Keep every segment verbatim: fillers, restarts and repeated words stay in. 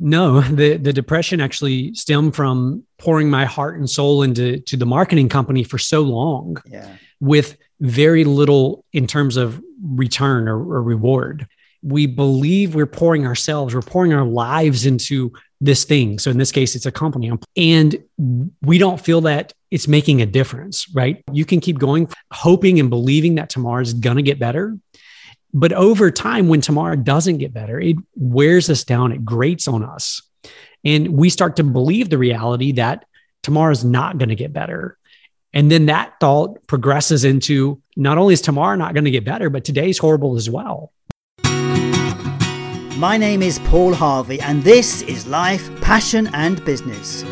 No, the, the depression actually stemmed from pouring my heart and soul into to the marketing company for so long yeah. with very little in terms of return or, or reward. We believe we're pouring ourselves, we're pouring our lives into this thing. So in this case, it's a company. And we don't feel that it's making a difference, right? You can keep going, hoping and believing that tomorrow is going to get better. But over time, when tomorrow doesn't get better, it wears us down, it grates on us. And we start to believe the reality that tomorrow is not going to get better. And then that thought progresses into not only is tomorrow not going to get better, but today's horrible as well. My name is Paul Harvey, and this is Life, Passion and Business.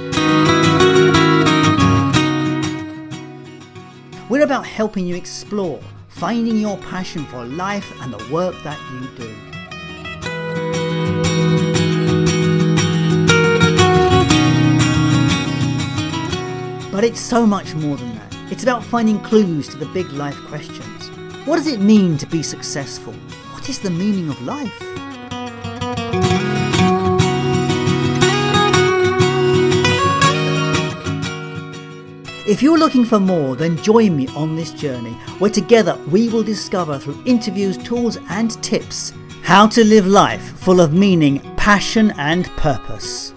We're about helping you explore, finding your passion for life and the work that you do. But it's so much more than that. It's about finding clues to the big life questions. What does it mean to be successful? What is the meaning of life? If you're looking for more, then join me on this journey where together we will discover through interviews, tools and tips how to live life full of meaning, passion and purpose.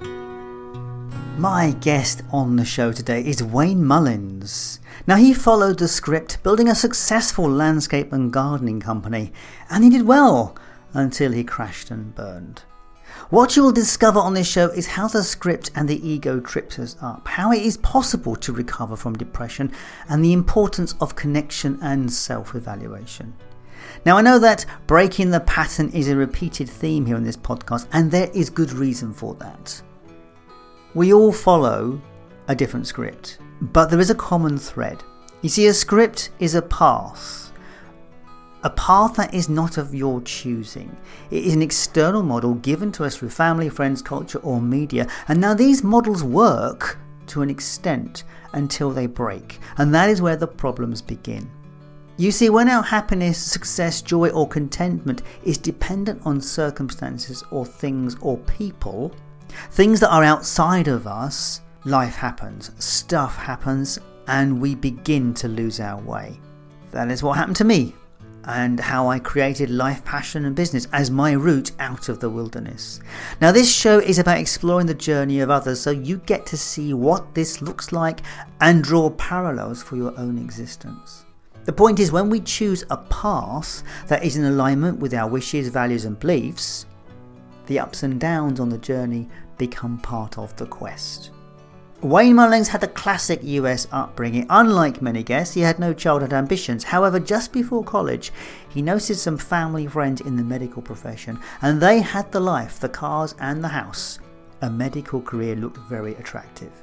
My guest on the show today is Wayne Mullins. Now, he followed the script, building a successful landscape and gardening company, and he did well until he crashed and burned. What you will discover on this show is how the script and the ego trips us up, how it is possible to recover from depression, and the importance of connection and self-evaluation. Now, I know that breaking the pattern is a repeated theme here on this podcast, and there is good reason for that. We all follow a different script, but there is a common thread. You see, a script is a path. A path that is not of your choosing. It is an external model given to us through family, friends, culture or media. And now these models work to an extent until they break. And that is where the problems begin. You see, when our happiness, success, joy or contentment is dependent on circumstances or things or people, things that are outside of us, life happens, stuff happens, and we begin to lose our way. That is what happened to me, and how I created Life, Passion and Business as my route out of the wilderness. Now, this show is about exploring the journey of others, so you get to see what this looks like and draw parallels for your own existence. The point is, when we choose a path that is in alignment with our wishes, values and beliefs, the ups and downs on the journey become part of the quest. Wayne Mullins had a classic U S upbringing. Unlike many guests, he had no childhood ambitions. However, just before college, he noticed some family friends in the medical profession, and they had the life, the cars and the house. A medical career looked very attractive.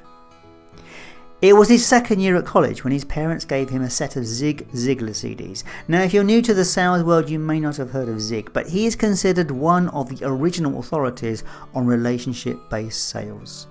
It was his second year at college when his parents gave him a set of Zig Ziglar C Ds. Now, if you're new to the sales world, you may not have heard of Zig, but he is considered one of the original authorities on relationship-based sales.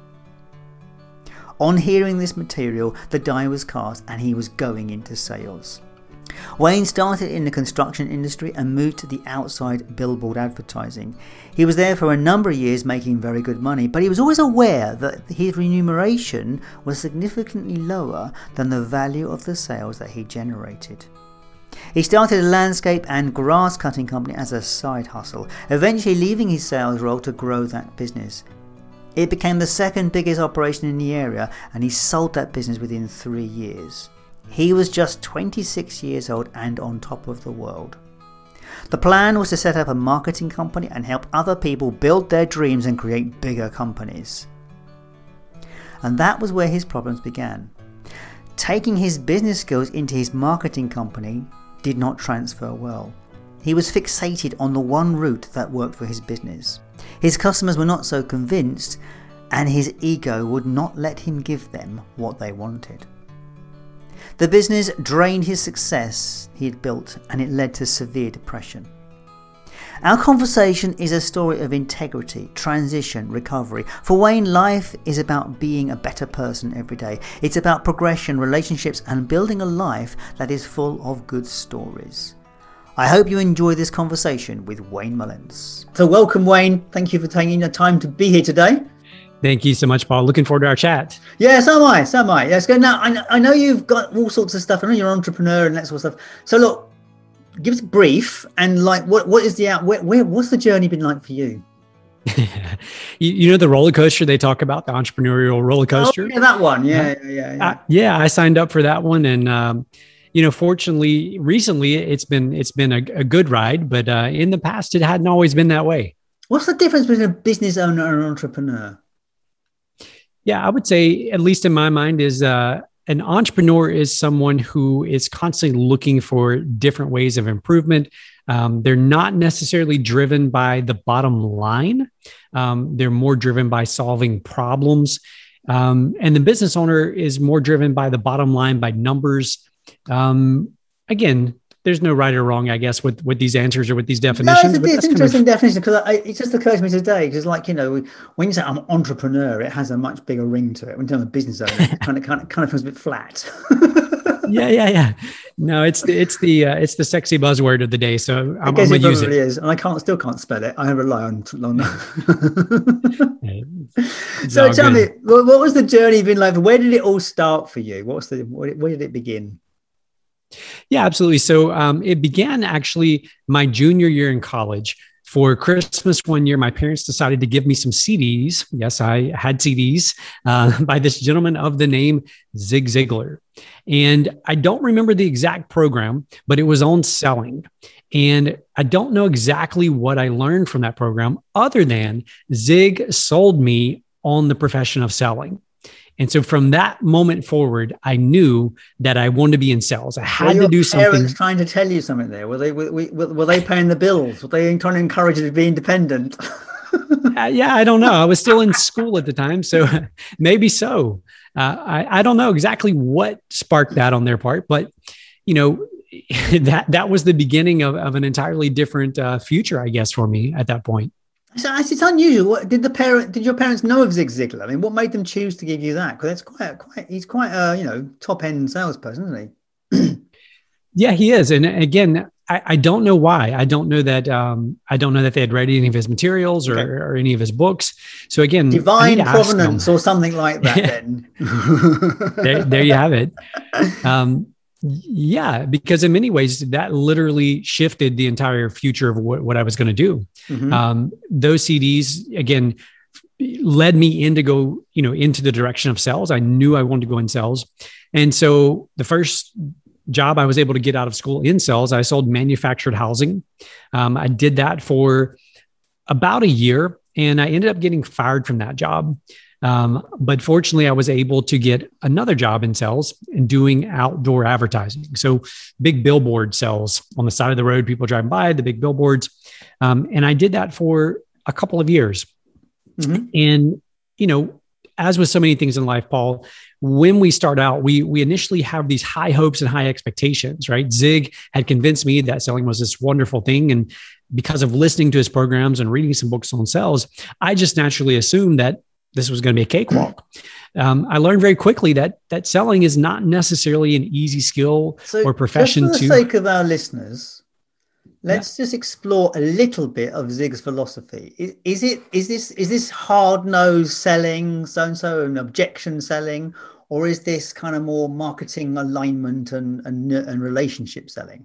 On hearing this material, the die was cast and he was going into sales. Wayne started in the construction industry and moved to the outside billboard advertising. He was there for a number of years making very good money, but he was always aware that his remuneration was significantly lower than the value of the sales that he generated. He started a landscape and grass cutting company as a side hustle, eventually leaving his sales role to grow that business. It became the second biggest operation in the area, and he sold that business within three years. He was just twenty-six years old and on top of the world. The plan was to set up a marketing company and help other people build their dreams and create bigger companies. And that was where his problems began. Taking his business skills into his marketing company did not transfer well. He was fixated on the one route that worked for his business. His customers were not so convinced, and his ego would not let him give them what they wanted. The business drained his success he had built, and it led to severe depression. Our conversation is a story of integrity, transition, recovery. For Wayne, life is about being a better person every day. It's about progression, relationships, and building a life that is full of good stories. I hope you enjoy this conversation with Wayne Mullins. So welcome, Wayne. Thank you for taking the time to be here today. Thank you so much, Paul. Looking forward to our chat. Yeah, so am I. So am I. Let's go. Now, I know, I know you've got all sorts of stuff. I know you're an entrepreneur and that sort of stuff. So look, give us a brief and like, what, what is the out? Where, where, what's the journey been like for you? you, you know the roller coaster they talk about, the entrepreneurial roller coaster? Oh, yeah, that one. Yeah, yeah, yeah. Yeah. Uh, yeah, I signed up for that one, and um, you know, fortunately, recently it's been it's been a, a good ride, but uh, in the past it hadn't always been that way. What's the difference between a business owner and an entrepreneur? Yeah, I would say, at least in my mind, is uh, an entrepreneur is someone who is constantly looking for different ways of improvement. Um, they're not necessarily driven by the bottom line. Um, they're more driven by solving problems. Um, and the business owner is more driven by the bottom line, by numbers. Um, again, there's no right or wrong, I guess, with, with these answers or with these definitions. No, it's, a, it's an interesting kind of definition because it just occurs to me today. Because, like, you know, when you say I'm an entrepreneur, it has a much bigger ring to it. When you're a business owner, it kind of, kind of, kind of feels a bit flat. yeah, yeah, yeah. No, it's the it's the uh, it's the sexy buzzword of the day. So I'm, I guess I'm it gonna use it. Is, and I can't still can't spell it. I rely on. on so tell good. me, what was the journey been like? Where did it all start for you? What was the where, where did it begin? Yeah, absolutely. So um, it began actually my junior year in college. For Christmas one year, my parents decided to give me some C Ds. Yes, I had C Ds uh, by this gentleman of the name Zig Ziglar. And I don't remember the exact program, but it was on selling. And I don't know exactly what I learned from that program other than Zig sold me on the profession of selling. And so from that moment forward, I knew that I wanted to be in sales. I had were to do something. Were your parents trying to tell you something there? Were they were, were, were they paying the bills? Were they trying to encourage you to be independent? uh, yeah, I don't know. I was still in school at the time, so maybe so. Uh, I, I don't know exactly what sparked that on their part, but you know, that that was the beginning of, of an entirely different uh, future, I guess, for me at that point. So it's unusual. What, did the parent? Did your parents know of Zig Ziglar? I mean, what made them choose to give you that? Because that's quite, quite. He's quite a you know top end salesperson, isn't he? Yeah, he is. And again, I, I don't know why. I don't know that. Um, I don't know that they had read any of his materials or, okay. or any of his books. So again, divine provenance or something like that. Then there, there you have it. Um, Yeah, because in many ways that literally shifted the entire future of what, what I was going to do. Mm-hmm. Um, those C Ds, again, led me in to go, you know, into the direction of sales. I knew I wanted to go in sales. And so the first job I was able to get out of school in sales, I sold manufactured housing. Um, I did that for about a year and I ended up getting fired from that job. Um, but fortunately, I was able to get another job in sales and doing outdoor advertising. So big billboard sales on the side of the road, people driving by, the big billboards. Um, and I did that for a couple of years. Mm-hmm. And, you know, as with so many things in life, Paul, when we start out, we we initially have these high hopes and high expectations, right? Zig had convinced me that selling was this wonderful thing. And because of listening to his programs and reading some books on sales, I just naturally assumed that this was going to be a cakewalk. Um, I learned very quickly that that selling is not necessarily an easy skill so or profession. Just for the to sake of our listeners, let's yeah. just explore a little bit of Zig's philosophy. Is, is it is this is this hard nosed selling, so and so, and objection selling, or is this kind of more marketing alignment and and, and relationship selling?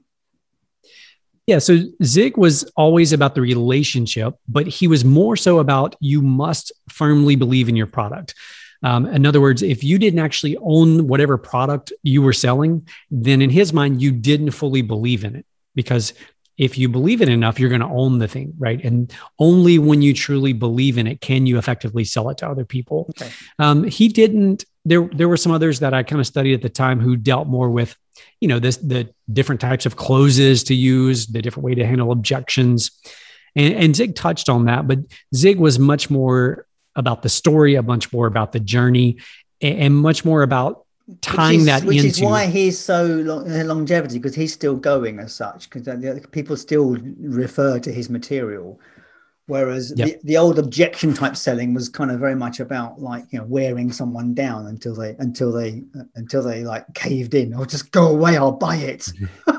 Yeah. So Zig was always about the relationship, but he was more so about you must firmly believe in your product. Um, in other words, if you didn't actually own whatever product you were selling, then in his mind, you didn't fully believe in it. Because if you believe in it enough, you're going to own the thing, right? And only when you truly believe in it can you effectively sell it to other people. Okay. Um, he didn't. There, there were some others that I kind of studied at the time who dealt more with, you know, this, the different types of closes to use, the different way to handle objections. And, and Zig touched on that, but Zig was much more about the story, a bunch more about the journey, and, and much more about tying is, that which into. Which is why he's so long, longevity, because he's still going as such, because people still refer to his material. Whereas yep. the, the old objection type selling was kind of very much about like, you know, wearing someone down until they, until they, uh, until they like caved in or just go away, I'll buy it.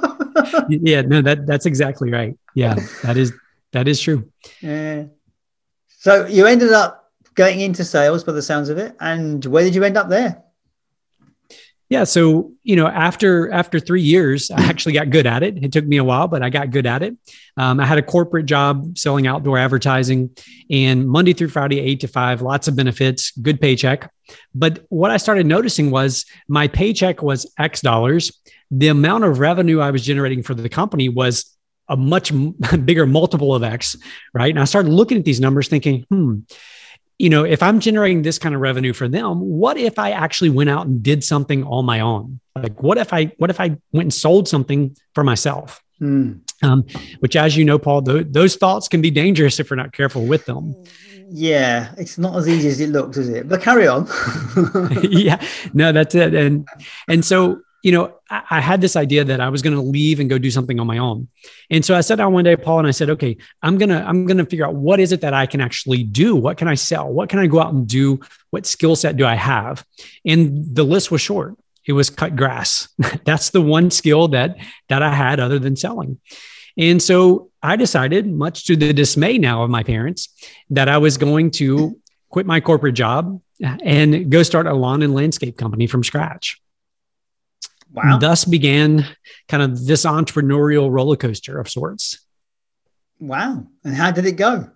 Yeah, no, that that's exactly right. Yeah, that is that is true. Yeah. So you ended up going into sales by the sounds of it. And where did you end up there? Yeah. So, you know, after after three years, I actually got good at it. It took me a while, but I got good at it. Um, I had a corporate job selling outdoor advertising, and Monday through Friday, eight to five, lots of benefits, good paycheck. But what I started noticing was my paycheck was X dollars. The amount of revenue I was generating for the company was a much bigger multiple of X, right? And I started looking at these numbers thinking, hmm, you know, if I'm generating this kind of revenue for them, what if I actually went out and did something on my own? Like, what if I, what if I went and sold something for myself? Hmm. Um, which, as you know, Paul, th- those thoughts can be dangerous if we're not careful with them. Yeah, it's not as easy as it looks, is it? But carry on. Yeah, no, that's it. And, and so, you know, I, I had this idea that I was going to leave and go do something on my own. And so I sat down one day, Paul, and I said, okay, I'm going to, I'm going to figure out what is it that I can actually do? What can I sell? What can I go out and do? What skill set do I have? And the list was short. It was cut grass. That's the one skill that, that I had other than selling. And so I decided, much to the dismay now of my parents, that I was going to quit my corporate job and go start a lawn and landscape company from scratch. Wow. Thus began kind of this entrepreneurial roller coaster of sorts. Wow. And how did it go?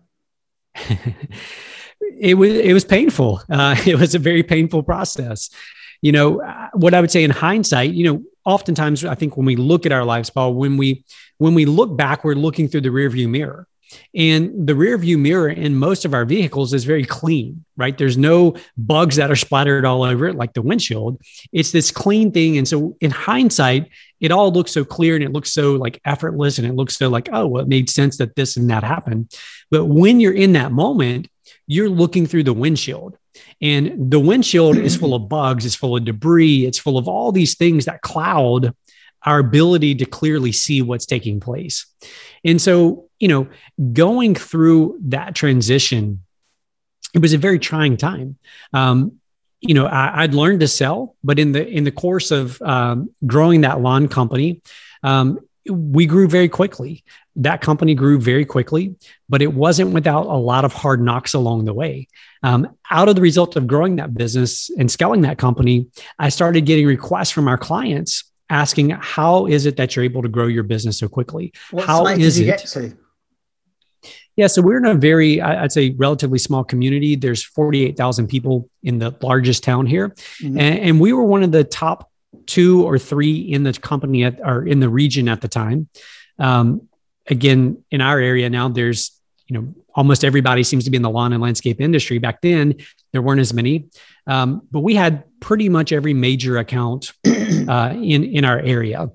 It was, it was painful. Uh, it was a very painful process. You know, what I would say in hindsight, you know, oftentimes I think when we look at our lives, Paul, when we, when we look back, we're looking through the rearview mirror. And the rear view mirror in most of our vehicles is very clean, right? There's no bugs that are splattered all over it like the windshield. It's this clean thing. And so in hindsight, it all looks so clear and it looks so like effortless and it looks so like, oh, well, it made sense that this and that happened. But when you're in that moment, you're looking through the windshield. And the windshield is full of bugs, it's full of debris, it's full of all these things that cloud our ability to clearly see what's taking place. And so, you know, going through that transition, it was a very trying time. Um, you know, I, I'd learned to sell, but in the in the course of um, growing that lawn company, um, we grew very quickly. That company grew very quickly, but it wasn't without a lot of hard knocks along the way. Um, out of the result of growing that business and scaling that company, I started getting requests from our clients asking, how is it that you're able to grow your business so quickly? What how size is did you it? get to? Yeah, so we're in a very, I'd say, relatively small community. There's forty-eight thousand people in the largest town here. Mm-hmm. And, and we were one of the top two or three in the company at, or in the region at the time. Um, again, in our area now, there's, you know, almost everybody seems to be in the lawn and landscape industry. Back then, there weren't as many, um, but we had pretty much every major account uh, in, in our area.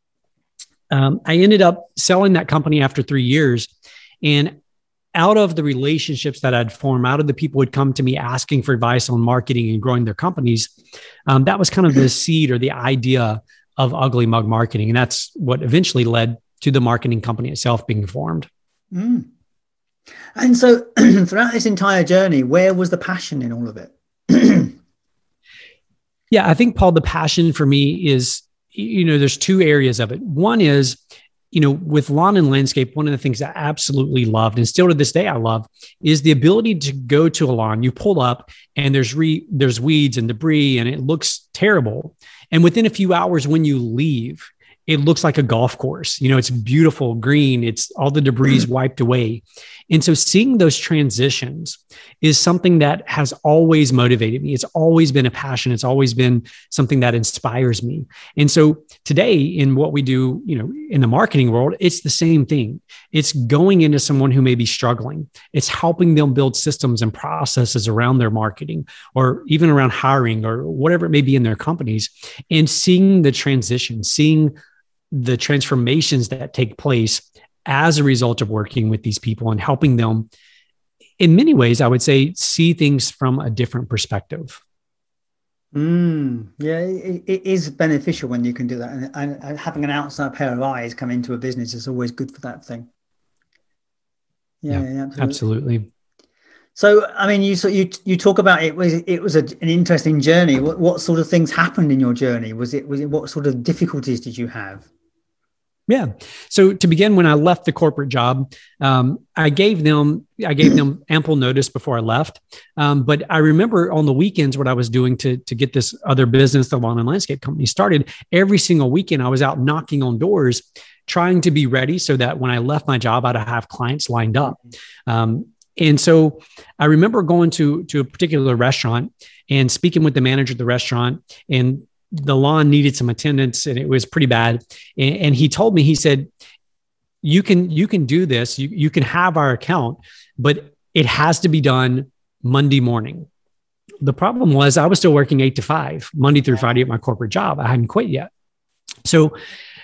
Um, I ended up selling that company after three years. And out of the relationships that I'd formed, out of the people who would come to me asking for advice on marketing and growing their companies, um, that was kind of the seed or the idea of Ugly Mug Marketing. And that's what eventually led to the marketing company itself being formed. Mm. And so throughout this entire journey, where was the passion in all of it? Yeah, I think, Paul, the passion for me is, you know, there's two areas of it. One is, you know, with lawn and landscape, one of the things I absolutely loved, and still to this day I love, is the ability to go to a lawn, you pull up and there's re, there's weeds and debris and it looks terrible. And within a few hours when you leave, it looks like a golf course. You know, it's beautiful, green, it's all the debris wiped away. And so seeing those transitions is something that has always motivated me. It's always been a passion. It's always been something that inspires me. And so today in what we do, you know, in the marketing world, it's the same thing. It's going into someone who may be struggling. It's helping them build systems and processes around their marketing or even around hiring or whatever it may be in their companies, and seeing the transition, seeing the transformations that take place as a result of working with these people and helping them, in many ways, I would say, see things from a different perspective. Mm, yeah, it, it is beneficial when you can do that. And, and, and having an outside pair of eyes come into a business is always good for that thing. Yeah, yeah, yeah absolutely. absolutely. So, I mean, you so you you talk about it was it was a, an interesting journey. What what sort of things happened in your journey? Was it was it what sort of difficulties did you have? Yeah. So to begin, when I left the corporate job, um, I gave them I gave them ample notice before I left. Um, but I remember on the weekends what I was doing to to get this other business, the lawn and landscape company, started. Every single weekend, I was out knocking on doors, trying to be ready so that when I left my job, I'd have clients lined up. Um, and so I remember going to to a particular restaurant and speaking with the manager of the restaurant, and the lawn needed some attendance and it was pretty bad. And, and he told me, he said, you can, you can do this. You, you can have our account, but it has to be done Monday morning. The problem was I was still working eight to five, Monday through Friday at my corporate job. I hadn't quit yet. So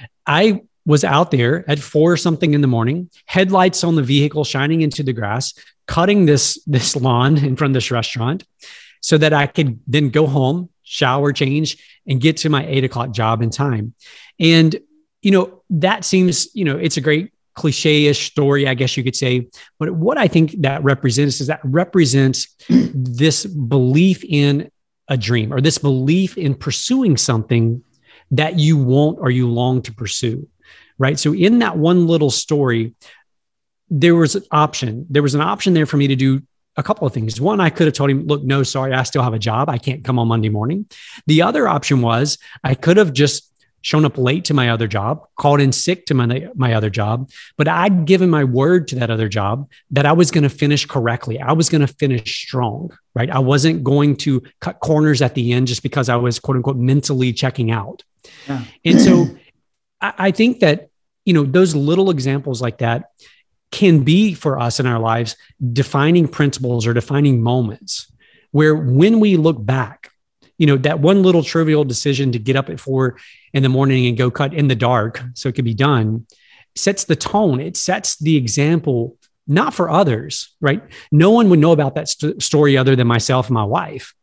I was out there at four or something in the morning, headlights on the vehicle, shining into the grass, cutting this, this lawn in front of this restaurant so that I could then go home, shower, change, and get to my eight o'clock job in time. And, you know, that seems, you know, it's a great cliche-ish story, I guess you could say. But what I think that represents is that represents this belief in a dream, or this belief in pursuing something that you want or you long to pursue, right? So in that one little story, there was an option. There was an option there for me to do a couple of things. One, I could have told him, look, no, sorry, I still have a job. I can't come on Monday morning. The other option was I could have just shown up late to my other job, called in sick to my, my other job, but I'd given my word to that other job that I was going to finish correctly. I was going to finish strong, right? I wasn't going to cut corners at the end just because I was, quote unquote, mentally checking out. Yeah. And so I, I think that, you know, those little examples like that can be for us in our lives defining principles or defining moments where when we look back, you know, that one little trivial decision to get up at four in the morning and go cut in the dark so it could be done sets the tone. It sets the example, not for others, right? No one would know about that st- story other than myself and my wife.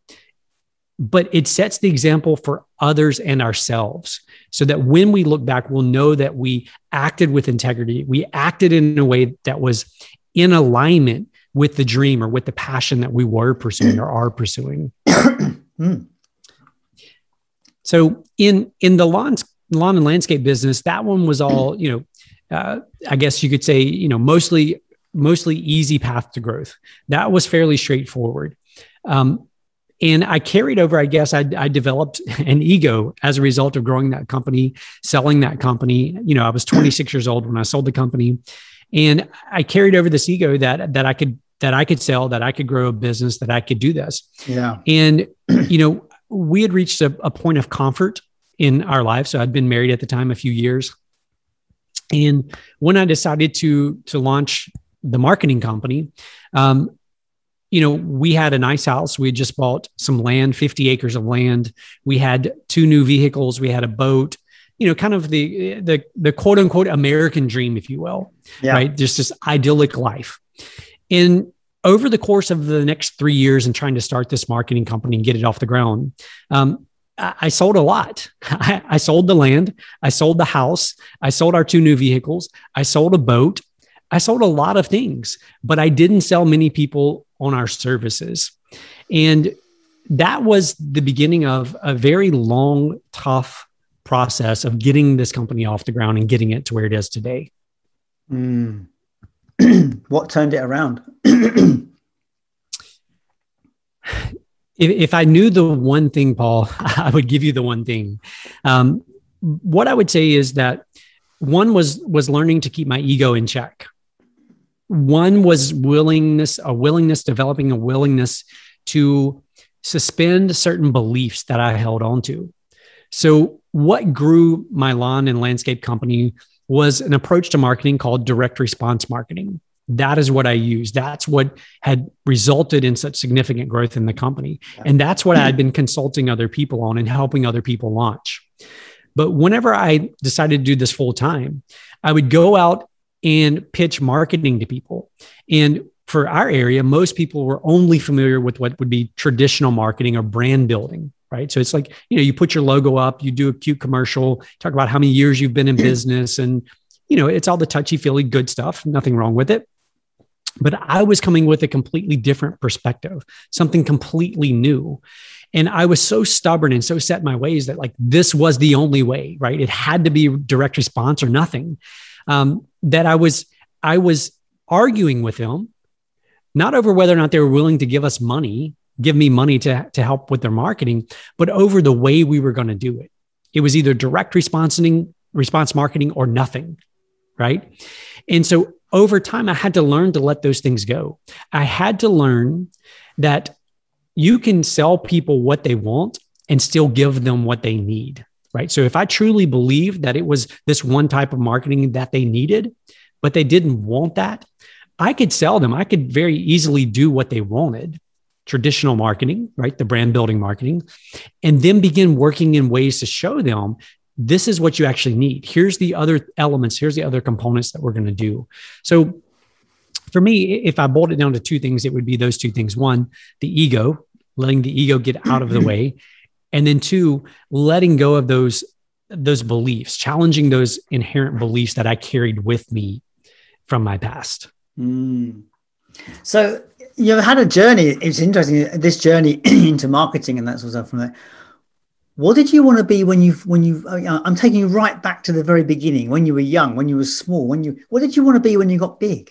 But it sets the example for others and ourselves so that when we look back, we'll know that we acted with integrity. We acted in a way that was in alignment with the dream or with the passion that we were pursuing or are pursuing. So in, in the lawn, lawn and landscape business, that one was all, you know, uh, I guess you could say, you know, mostly, mostly easy path to growth. That was fairly straightforward. Um, And I carried over, I guess I, I developed an ego as a result of growing that company, selling that company. You know, I was twenty-six years old when I sold the company, and I carried over this ego that, that I could, that I could sell, that I could grow a business, that I could do this. Yeah. And, you know, we had reached a, a point of comfort in our lives. So I'd been married at the time, a few years. And when I decided to, to launch the marketing company, um, you know, we had a nice house. We had just bought some land, fifty acres of land. We had two new vehicles. We had a boat, you know, kind of the, the, the quote unquote American dream, if you will, yeah. Right? Just this idyllic life. And over the course of the next three years and trying to start this marketing company and get it off the ground, um, I, I sold a lot. I, I sold the land. I sold the house. I sold our two new vehicles. I sold a boat. I sold a lot of things, but I didn't sell many people on our services. And that was the beginning of a very long, tough process of getting this company off the ground and getting it to where it is today. Mm. What turned it around? if, if I knew the one thing, Paul, I would give you the one thing. Um, what I would say is that one was, was learning to keep my ego in check. One was willingness, a willingness, developing a willingness to suspend certain beliefs that I held on to. So what grew my lawn and landscape company was an approach to marketing called direct response marketing. That is what I used. That's what had resulted in such significant growth in the company. And that's what I had been consulting other people on and helping other people launch. But whenever I decided to do this full time, I would go out and pitch marketing to people. And for our area, most people were only familiar with what would be traditional marketing or brand building, right? So it's like, you know, you put your logo up, you do a cute commercial, talk about how many years you've been in business, and, you know, it's all the touchy-feely good stuff, nothing wrong with it. But I was coming with a completely different perspective, something completely new. And I was so stubborn and so set in my ways that like this was the only way, right? It had to be direct response or nothing. Um, that I was, I was arguing with them, not over whether or not they were willing to give us money, give me money to, to help with their marketing, but over the way we were going to do it. It was either direct responsing, response marketing or nothing, right? And so over time, I had to learn to let those things go. I had to learn that you can sell people what they want and still give them what they need, right? So if I truly believed that it was this one type of marketing that they needed, but they didn't want that, I could sell them. I could very easily do what they wanted, traditional marketing, right? The brand building marketing, and then begin working in ways to show them this is what you actually need. Here's the other elements. Here's the other components that we're going to do. So for me, if I boiled it down to two things, it would be those two things. One, the ego, letting the ego get out of the way. And then two, letting go of those, those beliefs, challenging those inherent beliefs that I carried with me from my past. Mm. So you've had a journey. It's interesting, this journey into marketing and that sort of stuff from there. What did you want to be when you, when you, I'm taking you right back to the very beginning, when you were young, when you were small, when you, what did you want to be when you got big?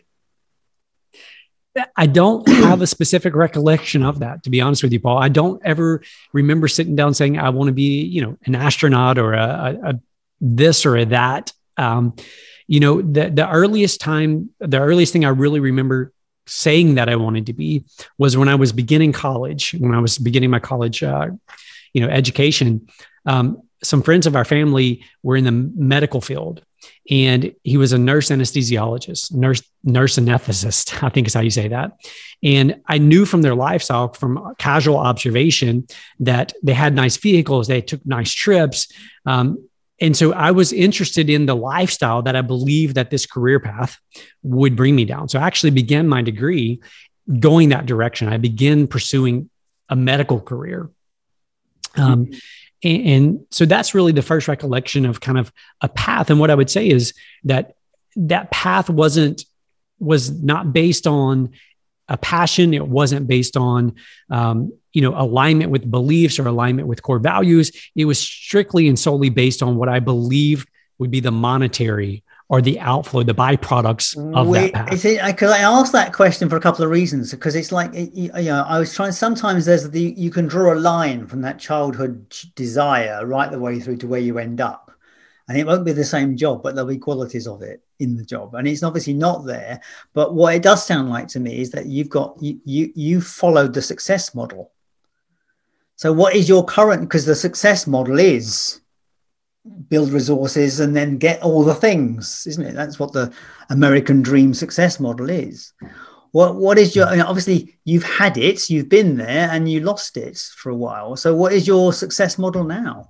I don't have a specific recollection of that, to be honest with you, Paul. I don't ever remember sitting down saying, I want to be, you know, an astronaut or a, a, a this or a that. Um, you know, the, the earliest time, the earliest thing I really remember saying that I wanted to be was when I was beginning college, when I was beginning my college, uh, you know, education. Um, some friends of our family were in the medical field, and he was a nurse anesthesiologist, nurse, nurse anesthetist, I think is how you say that. And I knew from their lifestyle, from casual observation, that they had nice vehicles, they took nice trips. Um, and so I was interested in the lifestyle that I believed that this career path would bring me down. So I actually began my degree going that direction. I began pursuing a medical career. Um, and, and so that's really the first recollection of kind of a path. And what I would say is that that path wasn't, was not based on a passion. It wasn't based on, um, you know, alignment with beliefs or alignment with core values. It was strictly and solely based on what I believed would be the monetary or the outflow, the byproducts of Wait, that path. Because I asked that question for a couple of reasons. Because it's like, you know, I was trying, sometimes there's the, you can draw a line from that childhood desire right the way through to where you end up. And it won't be the same job, but there'll be qualities of it in the job. And it's obviously not there. But what it does sound like to me is that you've got, you, you, you followed the success model. So what is your current, because the success model is build resources and then get all the things, isn't it? That's what the American dream success model is. What, what is your, I mean, obviously you've had it, you've been there and you lost it for a while. So what is your success model now?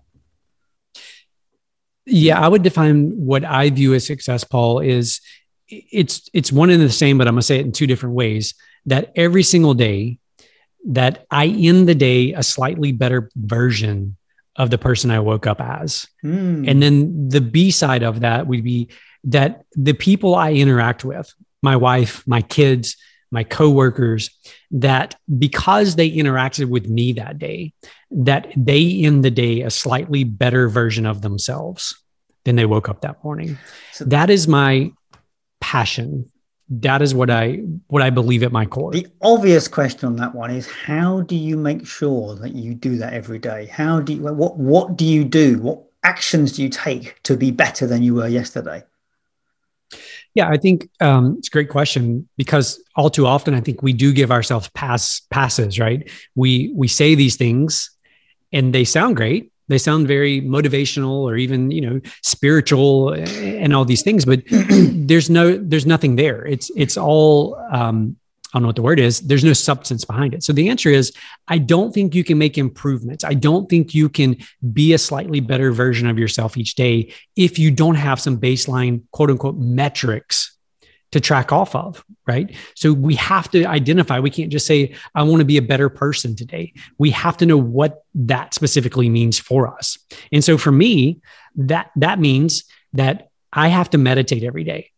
Yeah, I would define what I view as success, Paul, is it's, it's one and the same, but I'm going to say it in two different ways. That every single day that I end the day a slightly better version of the person I woke up as. Mm. And then the B side of that would be that the people I interact with, my wife, my kids, my coworkers, that because they interacted with me that day, that they end the day a slightly better version of themselves than they woke up that morning. So that is my passion. That is what I what I believe at my core. The obvious question on that one is, how do you make sure that you do that every day? How do you, what what do you do? What actions do you take to be better than you were yesterday? Yeah, I think um, it's a great question, because all too often I think we do give ourselves pass passes, right? We we say these things and they sound great. They sound very motivational or even, you know, spiritual and all these things, but there's no, there's nothing there. It's, it's all, um, I don't know what the word is. There's no substance behind it. So the answer is, I don't think you can make improvements. I don't think you can be a slightly better version of yourself each day if you don't have some baseline, quote unquote, metrics to track off of, right? So we have to identify, we can't just say, I want to be a better person today. We have to know what that specifically means for us. And so for me, that, that means that I have to meditate every day.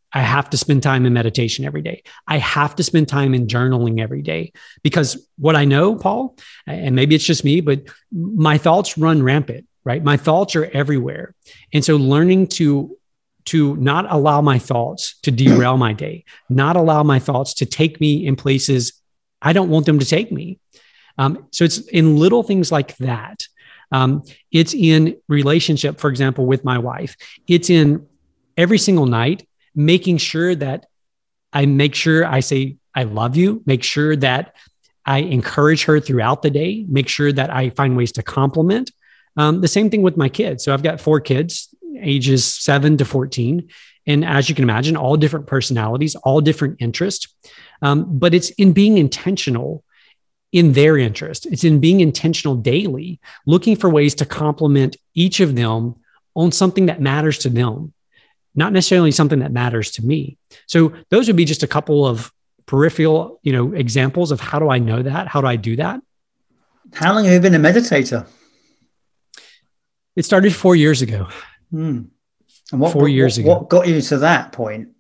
I have to spend time in meditation every day. I have to spend time in journaling every day, because what I know, Paul, and maybe it's just me, but my thoughts run rampant, right? My thoughts are everywhere. And so learning to, to not allow my thoughts to derail my day, not allow my thoughts to take me in places I don't want them to take me. Um, so it's in little things like that. Um, it's in relationship, for example, with my wife. It's in every single night, making sure that I make sure I say, I love you, make sure that I encourage her throughout the day, make sure that I find ways to compliment. Um, the same thing with my kids. So I've got four kids, ages seven to fourteen. And as you can imagine, all different personalities, all different interests. Um, but it's in being intentional in their interest. It's in being intentional daily, looking for ways to compliment each of them on something that matters to them, not necessarily something that matters to me. So those would be just a couple of peripheral, you know, examples of how do I know that? How do I do that? How long have you been a meditator? It started four years ago. Hmm. And what, four years what, ago. What got you to that point?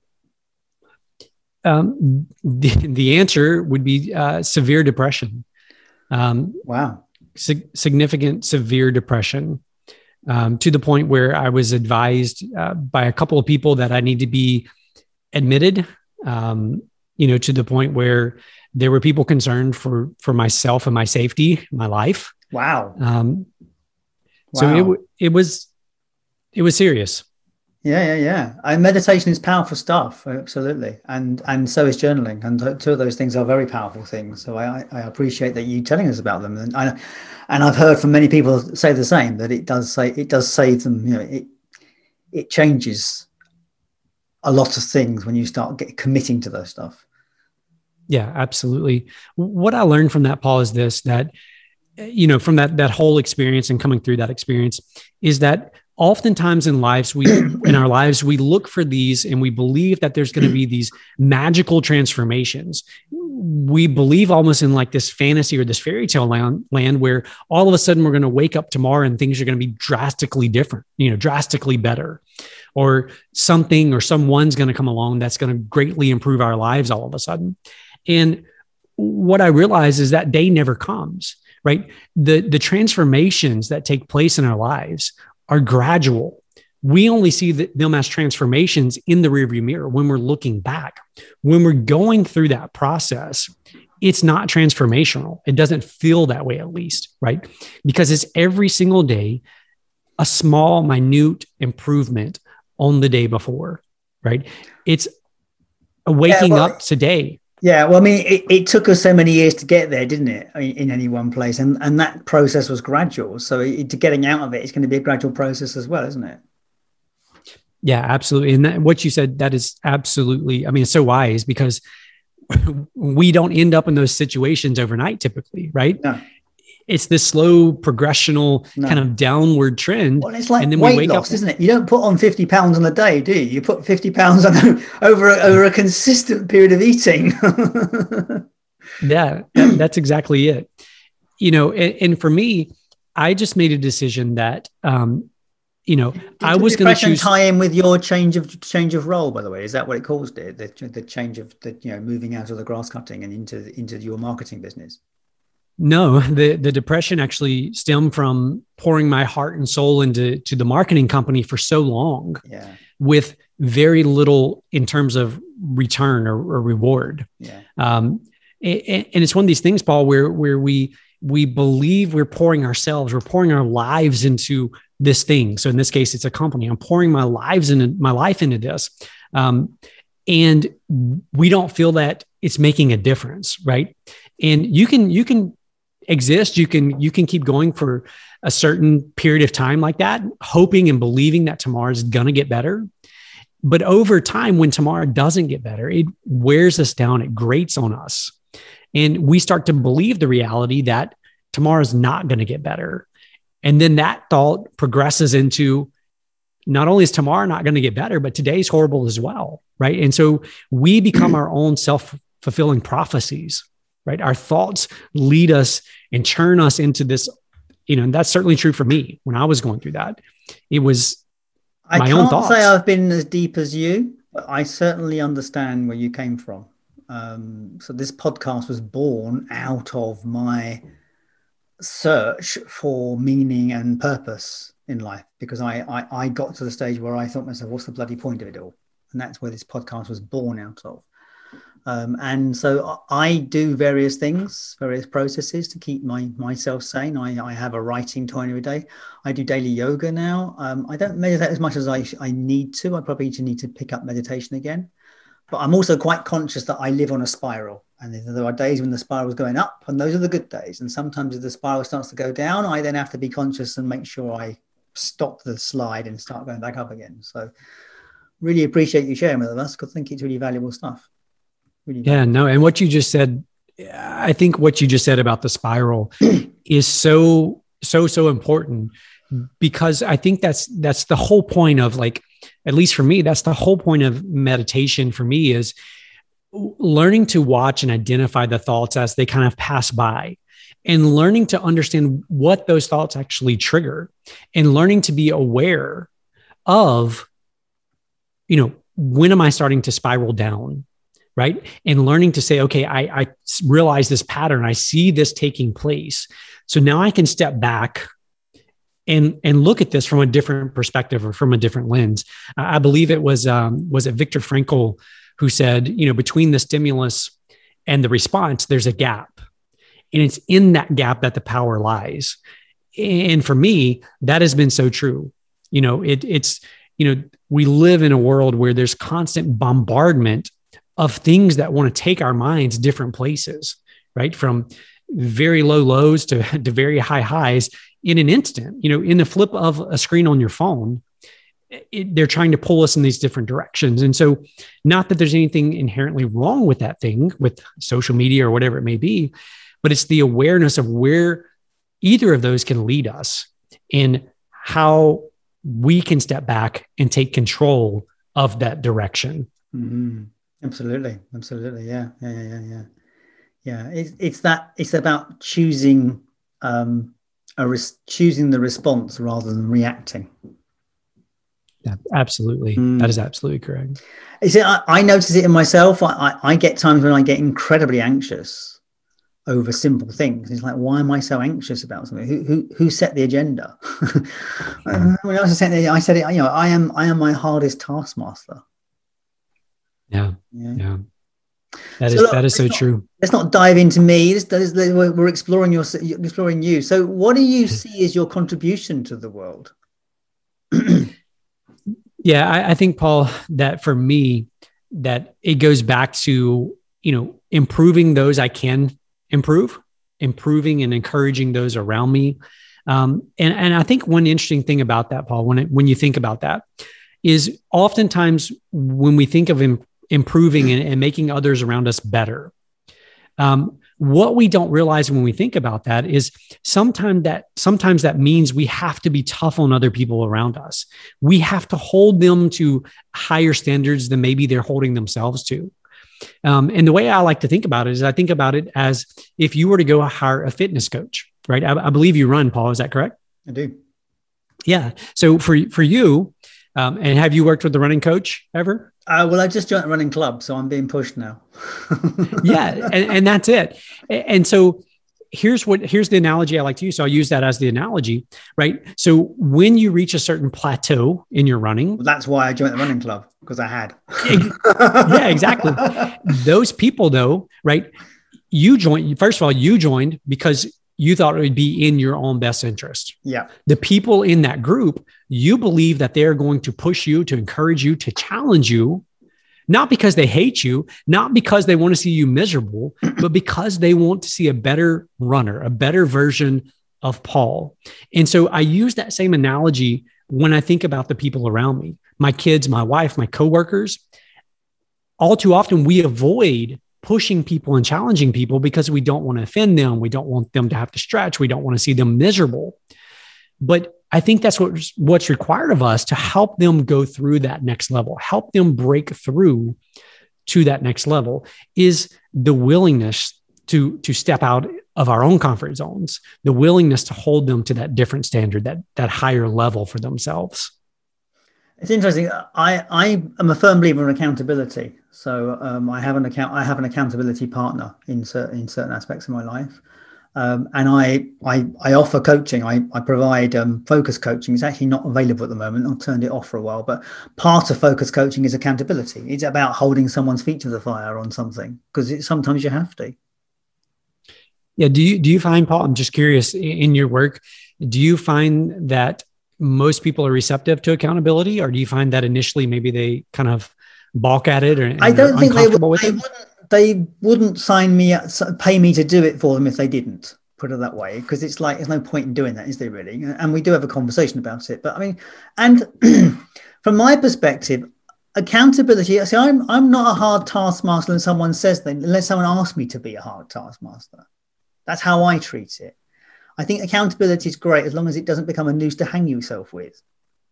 Um, the, the answer would be uh, severe depression. Um, wow. Sig- significant, severe depression, um, to the point where I was advised uh, by a couple of people that I need to be admitted, um, you know, to the point where there were people concerned for, for myself and my safety, my life. Wow. Um, wow. So it, it was, it was serious. Yeah, yeah, yeah. And meditation is powerful stuff, absolutely, and and so is journaling, and two of those things are very powerful things. So I, I appreciate that you telling us about them, and I, and I've heard from many people say the same, that it does say it does save them. You know, it it changes a lot of things when you start get, committing to those stuff. Yeah, absolutely. What I learned from that, Paul, is this: that you know, from that that whole experience and coming through that experience, is that oftentimes in lives, we in our lives, we look for these and we believe that there's going to be these magical transformations. We believe almost in like this fantasy or this fairy tale land, land where all of a sudden we're going to wake up tomorrow and things are going to be drastically different, you know, drastically better, or something or someone's going to come along that's going to greatly improve our lives all of a sudden. And what I realize is that day never comes, right? The, the transformations that take place in our lives are gradual. We only see the, them as transformations in the rearview mirror when we're looking back. When we're going through that process, it's not transformational. It doesn't feel that way, at least, right? Because it's every single day, a small, minute improvement on the day before, right? It's a waking yeah, well, up today. Yeah, well, I mean, it, it took us so many years to get there, didn't it, in any one place? And and that process was gradual. So it, to getting out of it, it's going to be a gradual process as well, isn't it? Yeah, absolutely. And that, what you said, that is absolutely, I mean, it's so wise, because we don't end up in those situations overnight typically, right? No. It's this slow progressional no. kind of downward trend. Well, it's like and then weight we wake loss, up, isn't it? You don't put on fifty pounds on a day, do you? You put fifty pounds on over, a, over a consistent period of eating. Yeah, that, that's exactly it. You know, and, and for me, I just made a decision that, um, you know, Did I was going to choose. Tie in with your change of change of role, by the way. Is that what it caused it? The, the change of the, you know, moving out of the grass cutting and into into your marketing business? No, the, the depression actually stemmed from pouring my heart and soul into to the marketing company for so long, yeah. with very little in terms of return or, or reward. Yeah. Um, and, and it's one of these things, Paul, where where we we believe we're pouring ourselves, we're pouring our lives into this thing. So in this case, it's a company. I'm pouring my lives into my life into this, um, and we don't feel that it's making a difference, right? And you can you can. exist. You can, you can keep going for a certain period of time like that, hoping and believing that tomorrow is going to get better. But over time, when tomorrow doesn't get better, it wears us down. It grates on us. And we start to believe the reality that tomorrow's not going to get better. And then that thought progresses into, not only is tomorrow not going to get better, but today's horrible as well. Right. And so we become our own self-fulfilling prophecies. Right. Our thoughts lead us and churn us into this, you know, and that's certainly true for me when I was going through that. It was I my can't own thoughts. say I've been as deep as you, I certainly understand where you came from. Um, so this podcast was born out of my search for meaning and purpose in life, because I, I I got to the stage where I thought to myself, what's the bloody point of it all? And that's where this podcast was born out of. Um, and so I do various things, various processes to keep my myself sane. I, I have a writing time every day. I do daily yoga now. Um, I don't meditate as much as I, I need to. I probably need to pick up meditation again. But I'm also quite conscious that I live on a spiral. And there are days when the spiral is going up, and those are the good days. And sometimes if the spiral starts to go down, I then have to be conscious and make sure I stop the slide and start going back up again. So really appreciate you sharing with us, because I think it's really valuable stuff. Really yeah, valuable. No. And what you just said, I think what you just said about the spiral is so, so, so important, because I think that's, that's the whole point of, like, at least for me, that's the whole point of meditation for me, is learning to watch and identify the thoughts as they kind of pass by, and learning to understand what those thoughts actually trigger, and learning to be aware of, you know, when am I starting to spiral down, right? And learning to say, okay, I, I realize this pattern. I see this taking place. So now I can step back and, and look at this from a different perspective, or from a different lens. I believe it was, um, was it Viktor Frankl who said, you know, between the stimulus and the response, there's a gap. And it's in that gap that the power lies. And for me, that has been so true. You know, it, it's, you know, we live in a world where there's constant bombardment of things that want to take our minds different places, right? From very low lows to, to very high highs in an instant. You know, in the flip of a screen on your phone, It, they're trying to pull us in these different directions. And so, not that there's anything inherently wrong with that thing, with social media or whatever it may be, but it's the awareness of where either of those can lead us, and how we can step back and take control of that direction. Mm-hmm. Absolutely. Absolutely. Yeah. Yeah. Yeah. Yeah. Yeah. Yeah. It's, it's that, it's about choosing, um, a res- choosing the response rather than reacting. Yeah, absolutely. Mm. That is absolutely correct. You see, I, I notice it in myself. I, I, I get times when I get incredibly anxious over simple things. It's like, why am I so anxious about something? Who who, who set the agenda? When I said it, I said it. You know, I am I am my hardest taskmaster. Yeah, yeah. yeah. That so is look, that is so not, true. Let's not dive into me. This, this, we're exploring your exploring you. So, what do you see as your contribution to the world? Yeah, I, I think, Paul, that for me, that it goes back to, you know, improving those I can improve, improving and encouraging those around me. Um, and, and I think one interesting thing about that, Paul, when it, when you think about that, is oftentimes when we think of im- improving and, and making others around us better, um, what we don't realize when we think about that is sometimes that sometimes that means we have to be tough on other people around us. We have to hold them to higher standards than maybe they're holding themselves to. Um, and the way I like to think about it is I think about it as if you were to go hire a fitness coach, right? I, I believe you run, Paul. Is that correct? I do. Yeah. So for, for you, um, and have you worked with the running coach ever? Uh, well, I just joined a running club, so I'm being pushed now. Yeah. And, and that's it. And so here's what, here's the analogy I like to use. So I use that as the analogy, right? So when you reach a certain plateau in your running. Well, that's why I joined the running club, because I had. Yeah, exactly. Those people though, right? You joined, first of all, you joined because you thought it would be in your own best interest. Yeah. The people in that group, you believe that they're going to push you, to encourage you, to challenge you, not because they hate you, not because they want to see you miserable, but because they want to see a better runner, a better version of Paul. And so I use that same analogy when I think about the people around me, my kids, my wife, my coworkers. All too often we avoid pushing people and challenging people because we don't want to offend them. We don't want them to have to stretch. We don't want to see them miserable. But I think that's what, what's required of us to help them go through that next level, help them break through to that next level, is the willingness to, to step out of our own comfort zones, the willingness to hold them to that different standard, that, that higher level for themselves. It's interesting. I, I am a firm believer in accountability. So um, I have an account. I have an accountability partner in certain in certain aspects of my life, um, and I, I I offer coaching. I I provide um, focus coaching. It's actually not available at the moment. I've turned it off for a while. But part of focus coaching is accountability. It's about holding someone's feet to the fire on something, because sometimes you have to. Yeah. Do you do you find, Paul? I'm just curious, in your work, do you find that most people are receptive to accountability, or do you find that initially maybe they kind of balk at it, or I don't think they would, with they it? wouldn't they wouldn't sign me up, pay me to do it for them if they didn't, put it that way, because it's like there's no point in doing that, is there really? And we do have a conversation about it. But I mean, and from my perspective, accountability, see, I'm I'm not a hard taskmaster unless someone says that, unless someone asks me to be a hard taskmaster. That's how I treat it. I think accountability is great as long as it doesn't become a noose to hang yourself with.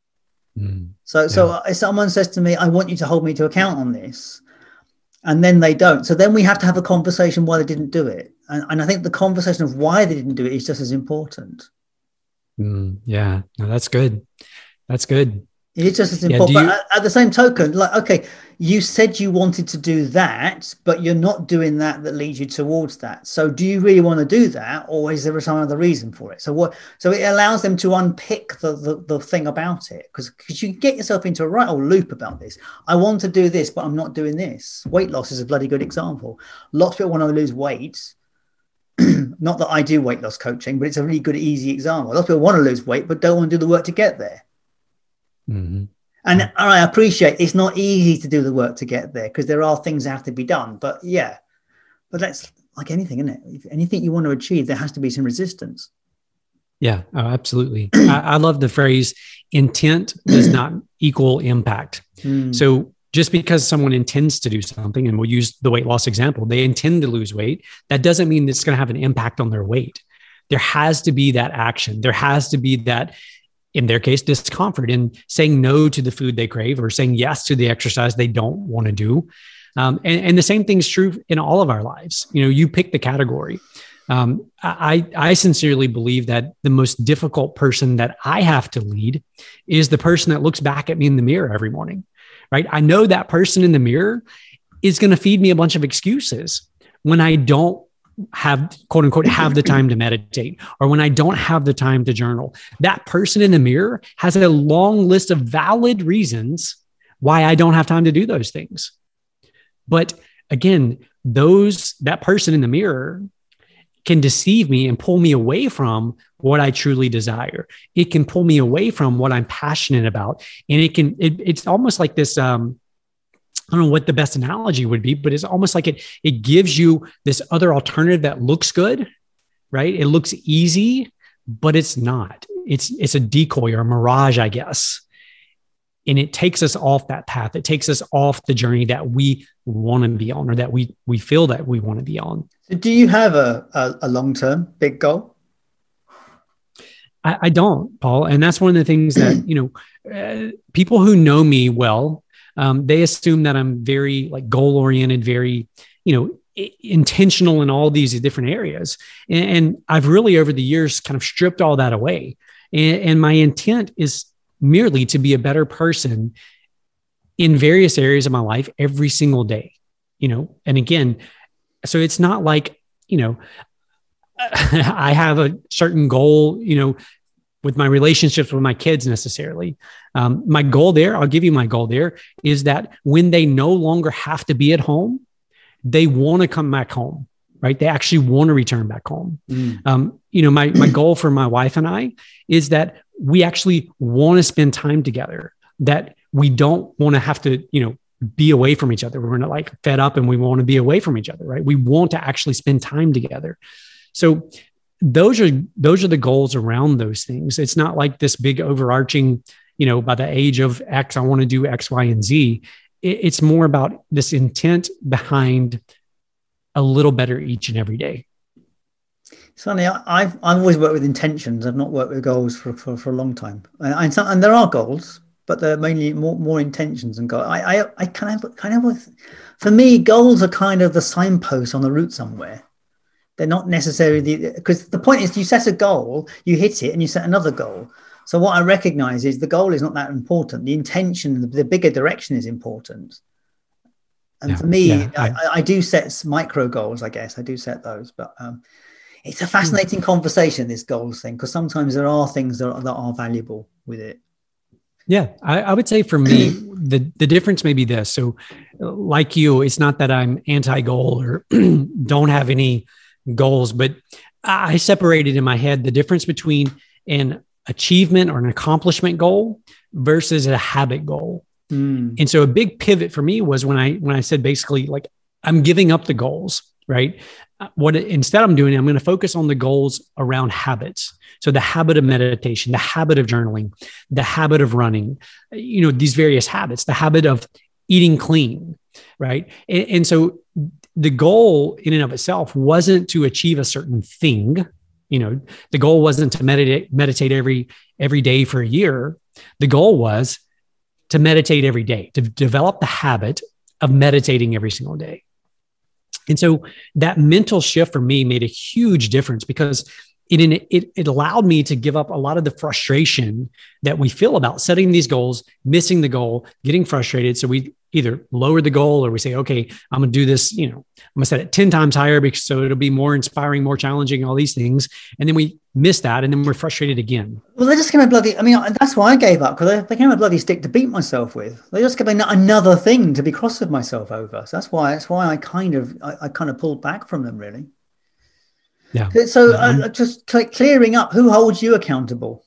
Mm, so, yeah. so if someone says to me, I want you to hold me to account on this, and then they don't. So then we have to have a conversation why they didn't do it. And, and I think the conversation of why they didn't do it is just as important. Mm, yeah, no, that's good. That's good. It's just as important. Yeah, you, but at, at the same token, like, okay, you said you wanted to do that, but you're not doing that that leads you towards that. So do you really want to do that, or is there some other reason for it? So what? So it allows them to unpick the the, the thing about it, because because you can get yourself into a right old loop about this. I want to do this, but I'm not doing this. Weight loss is a bloody good example. Lots of people want to lose weight. Not that I do weight loss coaching, but it's a really good, easy example. Lots of people want to lose weight, but don't want to do the work to get there. Mm-hmm. And I appreciate it's not easy to do the work to get there, because there are things that have to be done. But yeah, but that's like anything, isn't it? If anything you want to achieve, there has to be some resistance. Yeah, oh, absolutely. I, I love the phrase, intent does not equal impact. Mm. So just because someone intends to do something, and we'll use the weight loss example, they intend to lose weight, that doesn't mean it's going to have an impact on their weight. There has to be that action. There has to be that, in their case, discomfort in saying no to the food they crave, or saying yes to the exercise they don't want to do. Um, and, and the same thing's true in all of our lives. You know, you pick the category. Um, I, I sincerely believe that the most difficult person that I have to lead is the person that looks back at me in the mirror every morning, right? I know that person in the mirror is going to feed me a bunch of excuses when I don't have, quote unquote, have the time to meditate, or when I don't have the time to journal. That person in the mirror has a long list of valid reasons why I don't have time to do those things. But again, those, that person in the mirror can deceive me and pull me away from what I truly desire. It can pull me away from what I'm passionate about. And it can, it, it's almost like this, um, I don't know what the best analogy would be, but it's almost like it, it gives you this other alternative that looks good, right? It looks easy, but it's not. It's, it's a decoy or a mirage, I guess. And it takes us off that path. It takes us off the journey that we want to be on, or that we, we feel that we want to be on. So do you have a, a, a long-term big goal? I, I don't, Paul. And that's one of the things that, you know, uh, people who know me well, Um, they assume that I'm very like goal oriented, very, you know, I- intentional in all these different areas. And, and I've really over the years kind of stripped all that away. And, and my intent is merely to be a better person in various areas of my life every single day, you know? And again, so it's not like, you know, I have a certain goal, you know, with my relationships with my kids necessarily. Um, my goal there, I'll give you my goal there, is that when they no longer have to be at home, they want to come back home, right? They actually want to return back home. Mm. Um, you know, my, my goal for my wife and I is that we actually want to spend time together, that we don't want to have to, you know, be away from each other. We're not like fed up and we want to be away from each other, right? We want to actually spend time together. So those are, those are the goals around those things. It's not like this big overarching, you know, by the age of X, I want to do X, Y, and Z. It, it's more about this intent behind a little better each and every day. It's funny. I've, I've always worked with intentions. I've not worked with goals for, for, for a long time. And, and, some, and there are goals, but they're mainly more, more intentions than goals. I, I, I kind of, kind of, for me, goals are kind of the signpost on the route somewhere. They're not necessarily the, because the point is you set a goal, you hit it, and you set another goal. So what I recognize is the goal is not that important. The intention, the, the bigger direction is important. And yeah, for me, yeah, I, I, I do set micro goals, I guess. I do set those. But um, it's a fascinating conversation, this goals thing, because sometimes there are things that are, that are valuable with it. Yeah, I, I would say for me, the, the difference may be this. So like you, it's not that I'm anti-goal or don't have any goals, but I separated in my head the difference between an achievement or an accomplishment goal versus a habit goal. Mm. And so a big pivot for me was when I, when I said basically like, I'm giving up the goals, right? What instead I'm doing, I'm going to focus on the goals around habits. So the habit of meditation, the habit of journaling, the habit of running, you know, these various habits, the habit of eating clean, right? And, and so the goal in and of itself wasn't to achieve a certain thing. You know, the goal wasn't to meditate, meditate every, every day for a year. The goal was to meditate every day, to develop the habit of meditating every single day. And so that mental shift for me made a huge difference because it, it, it allowed me to give up a lot of the frustration that we feel about setting these goals, missing the goal, getting frustrated. So we either lower the goal or we say, okay, I'm going to do this, you know, I'm going to set it ten times higher because so it'll be more inspiring, more challenging, all these things. And then we miss that. And then we're frustrated again. Well, they just gave me a bloody, I mean, that's why I gave up, because they, they gave me a bloody stick to beat myself with. They just gave me another thing to be cross with myself over. So that's why, that's why I kind of, I, I kind of pulled back from them, really. Yeah. So uh, just clearing up, who holds you accountable?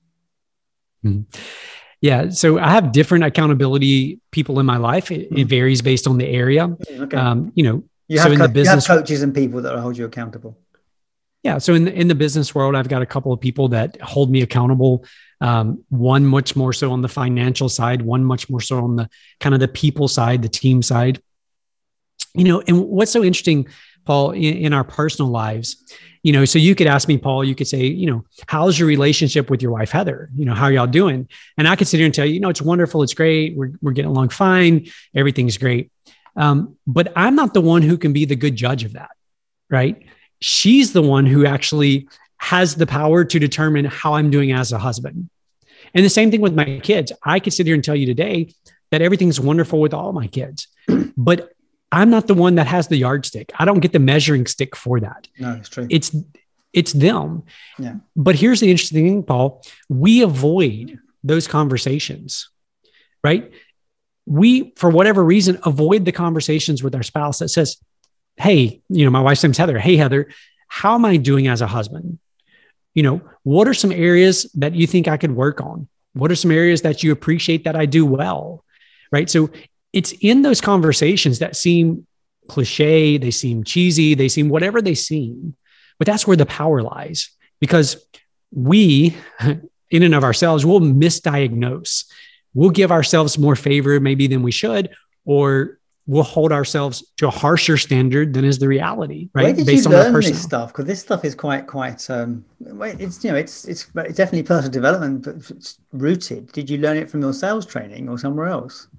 Mm-hmm. Yeah. So I have different accountability people in my life. It, mm-hmm. it varies based on the area. Okay. Um, you know, you so have, in co- the business, you have coaches and people that hold you accountable. Yeah. So in the, in the business world, I've got a couple of people that hold me accountable. Um, one much more so on the financial side, one much more so on the kind of the people side, the team side. You know, and what's so interesting, Paul, in, in our personal lives, you know, so you could ask me, Paul, you could say, you know, how's your relationship with your wife, Heather? You know, how are y'all doing? And I could sit here and tell you, you know, it's wonderful. It's great. We're, we're getting along fine. Everything's great. Um, but I'm not the one who can be the good judge of that, right? She's the one who actually has the power to determine how I'm doing as a husband. And the same thing with my kids. I could sit here and tell you today that everything's wonderful with all my kids, but I'm not the one that has the yardstick. I don't get the measuring stick for that. No, it's true. It's, it's them. Yeah. But here's the interesting thing, Paul, we avoid those conversations, right? We, for whatever reason, avoid the conversations with our spouse that says, hey, you know, my wife's name's Heather. Hey, Heather, how am I doing as a husband? You know, what are some areas that you think I could work on? What are some areas that you appreciate that I do well? Right. So it's in those conversations that seem cliche, they seem cheesy, they seem whatever they seem, but that's where the power lies, because we, in and of ourselves, will misdiagnose. We'll give ourselves more favor maybe than we should, or we'll hold ourselves to a harsher standard than is the reality, right? Where did Based you learn this stuff? Because this stuff is quite, quite, um, it's, you know, it's, it's, it's definitely personal development, but it's rooted. Did you learn it from your sales training or somewhere else?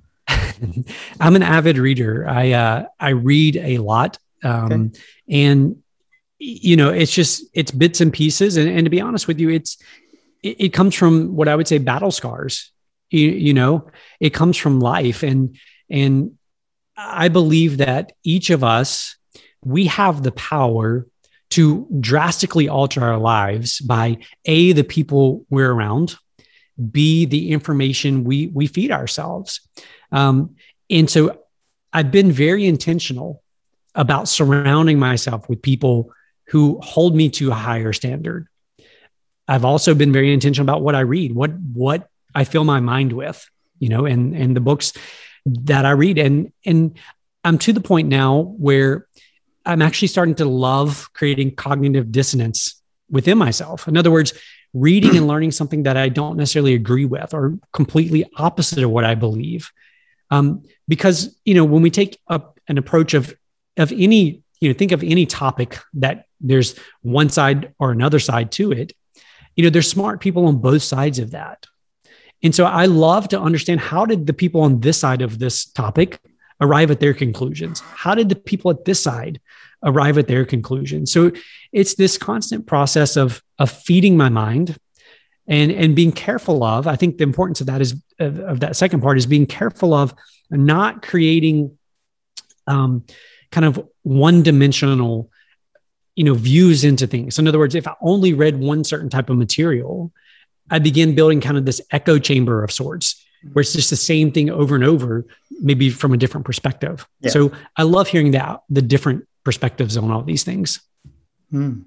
I'm an avid reader. I, uh, I read a lot. Um, okay. And, you know, it's just, it's bits and pieces. And, and to be honest with you, it's, it, it comes from what I would say battle scars. You, you know, it comes from life. And, and I believe that each of us, we have the power to drastically alter our lives by A, the people we're around, B, the information we, we feed ourselves. Um, and so I've been very intentional about surrounding myself with people who hold me to a higher standard. I've also been very intentional about what I read, what, what I fill my mind with, you know, and, and the books that I read. And, and I'm to the point now where I'm actually starting to love creating cognitive dissonance within myself. In other words, reading and learning something that I don't necessarily agree with or completely opposite of what I believe. Um, because, you know, when we take up an approach of, of any, you know, think of any topic that there's one side or another side to it, you know, there's smart people on both sides of that. And so I love to understand, how did the people on this side of this topic arrive at their conclusions? How did the people at this side arrive at their conclusions? So it's this constant process of, of feeding my mind, And, and being careful of, I think the importance of that is, of, of that second part is being careful of not creating um, kind of one-dimensional, you know, views into things. So in other words, if I only read one certain type of material, I begin building kind of this echo chamber of sorts, where it's just the same thing over and over, maybe from a different perspective. Yeah. So I love hearing that, the different perspectives on all these things. Hmm.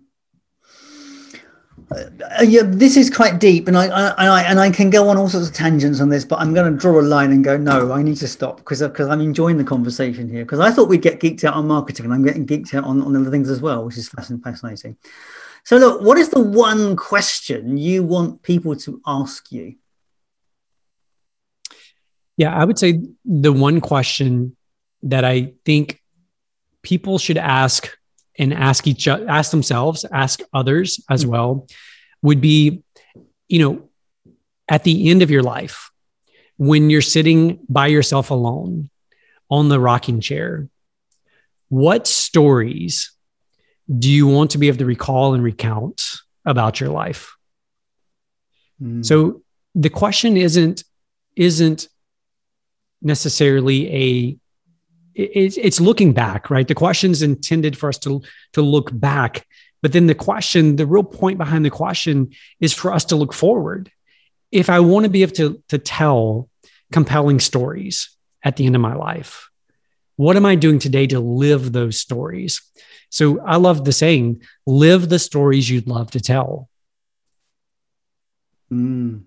Uh, yeah, this is quite deep, and I, I, I and I can go on all sorts of tangents on this, but I'm going to draw a line and go, no, I need to stop because because I'm enjoying the conversation here. Because I thought we'd get geeked out on marketing, and I'm getting geeked out on, on other things as well, which is fascinating. So, look, what is the one question you want people to ask you? Yeah, I would say the one question that I think people should ask and ask each other, ask themselves, ask others as well, would be, you know, at the end of your life, when you're sitting by yourself alone on the rocking chair, what stories do you want to be able to recall and recount about your life? Mm. So the question isn't, isn't necessarily a, It's, it's looking back, right? The question is intended for us to, to look back. But then the question, the real point behind the question is for us to look forward. If I want to be able to, to tell compelling stories at the end of my life, what am I doing today to live those stories? So I love the saying, live the stories you'd love to tell. Mm.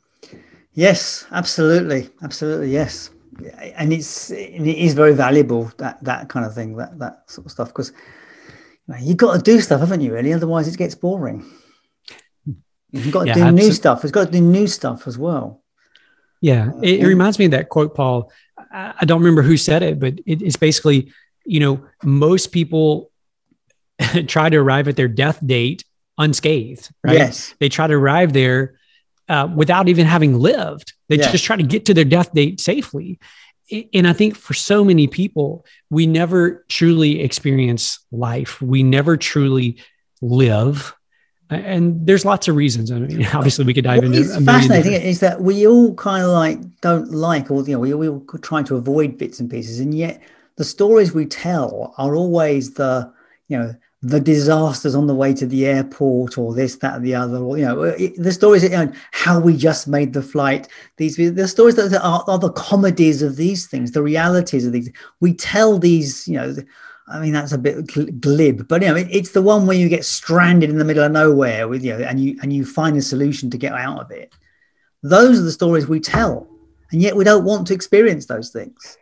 Yes, absolutely. Absolutely. Yes. And it's it is very valuable, that that kind of thing, that that sort of stuff, because you know, you've got to do stuff, haven't you? Really, otherwise it gets boring. You've got to yeah, do absolutely. new stuff. It's got to do new stuff as well. Yeah, uh, it, it reminds me of that quote, Paul. I, I don't remember who said it, but it, it's basically, you know, most people try to arrive at their death date unscathed. Right? Yes, they try to arrive there Uh, without even having lived. They yeah. just try to get to their death date safely. And I think for so many people, we never truly experience life. We never truly live. And there's lots of reasons. I mean, obviously we could dive what into it. It's fascinating is that we all kind of like don't like, or, you know, we, we all try to avoid bits and pieces. And yet the stories we tell are always the, you know, the disasters on the way to the airport, or this, that, and the other, or, you know, it, the stories, you know, how we just made the flight. These, the stories that are, are the comedies of these things, the realities of these. We tell these, you know, I mean, that's a bit glib, but, you know, it, it's the one where you get stranded in the middle of nowhere with, you know, and you, and you find a solution to get out of it. Those are the stories we tell. And yet we don't want to experience those things.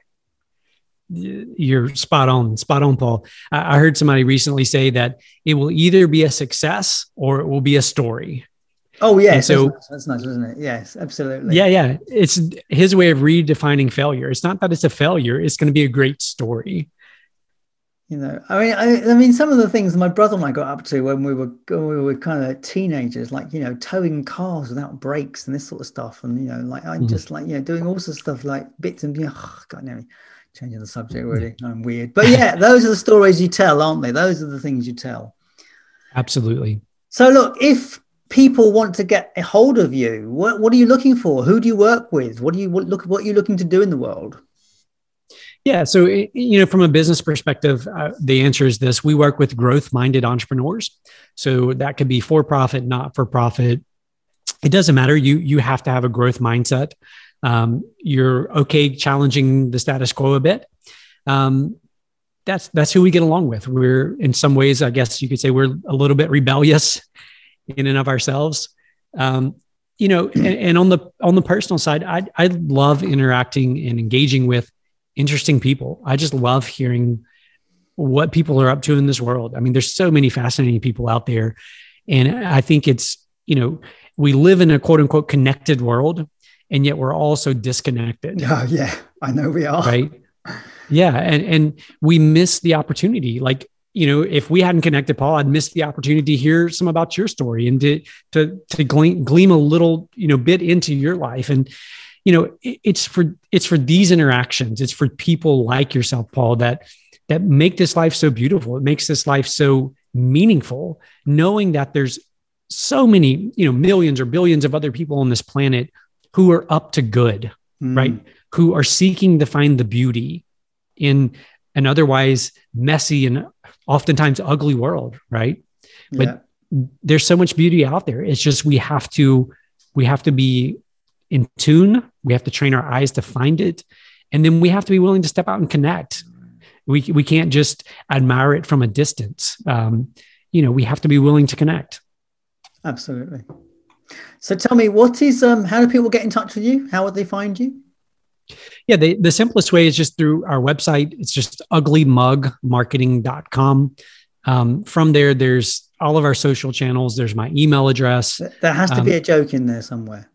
You're spot on, spot on, Paul. I heard somebody recently say that it will either be a success or it will be a story. Oh, yeah. So that's nice, that's nice, isn't it? Yes, absolutely. Yeah, yeah. It's his way of redefining failure. It's not that it's a failure. It's going to be a great story. You know, I mean, I, I mean, some of the things my brother and I got up to when we were when we were kind of teenagers, like, you know, towing cars without brakes and this sort of stuff, and, you know, like I mm-hmm. just like, you know, doing all sorts of stuff like bits and, you know, oh, God, no. Changing the subject, really. I'm weird. But yeah, those are the stories you tell, aren't they? Those are the things you tell. Absolutely. So look, if people want to get a hold of you, what, what are you looking for? Who do you work with? What do you what, look? What are you looking to do in the world? Yeah. So, you know, from a business perspective, uh, the answer is this. We work with growth-minded entrepreneurs. So that could be for-profit, not-for-profit. It doesn't matter. You, you have to have a growth mindset. Um, you're okay challenging the status quo a bit. Um, that's that's who we get along with. We're, in some ways, I guess you could say, we're a little bit rebellious in and of ourselves. Um, you know, and, and on the on the personal side, I I love interacting and engaging with interesting people. I just love hearing what people are up to in this world. I mean, there's so many fascinating people out there, and I think it's, you know, we live in a quote unquote connected world. And yet we're all so disconnected. Oh, yeah, I know we are. Right. Yeah. And, and we miss the opportunity. Like, you know, if we hadn't connected, Paul, I'd missed the opportunity to hear some about your story and to, to, to glean, glean a little, you know, bit into your life. And, you know, it, it's for, it's for these interactions. It's for people like yourself, Paul, that, that make this life so beautiful. It makes this life so meaningful, knowing that there's so many, you know, millions or billions of other people on this planet who are up to good, mm. right? Who are seeking to find the beauty in an otherwise messy and oftentimes ugly world, right? Yeah. But there's so much beauty out there. It's just we have to we have to be in tune. We have to train our eyes to find it, and then we have to be willing to step out and connect. We we can't just admire it from a distance. Um, you know, we have to be willing to connect. Absolutely. So tell me, what is um? How do people get in touch with you? How would they find you? Yeah, the, the simplest way is just through our website. It's just ugly mug marketing dot com. Um, from there, there's all of our social channels. There's my email address. There has to um, be a joke in there somewhere.